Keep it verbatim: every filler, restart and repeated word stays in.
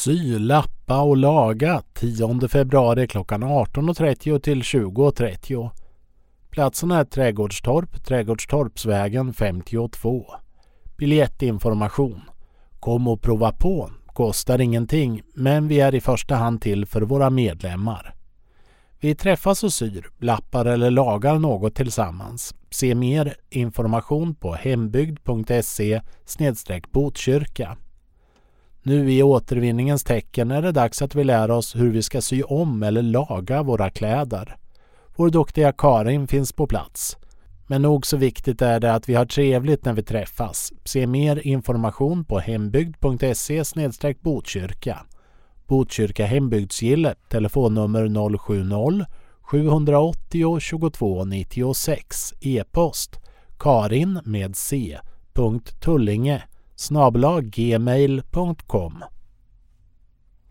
Sy, lappa och laga tionde februari klockan arton och trettio till tjugo och trettio. Platsen är Trädgårdstorp, Trädgårdstorpsvägen femtiotvå. Biljettinformation. Kom och prova på. Kostar ingenting, men vi är i första hand till för våra medlemmar. Vi träffas och syr, lappar eller lagar något tillsammans. Se mer information på hembygd punkt se snedstreck Botkyrka. Nu i återvinningens tecken är det dags att vi lär oss hur vi ska sy om eller laga våra kläder. Vår duktiga Karin finns på plats. Men nog så viktigt är det att vi har trevligt när vi träffas. Se mer information på hembygd punkt se snedstreck Botkyrka. Botkyrka hembygdsgille, telefonnummer noll sju noll sju åtta noll tjugotvå nittiosex, e-post karin med c punkt tullinge snabel-a gmail punkt com.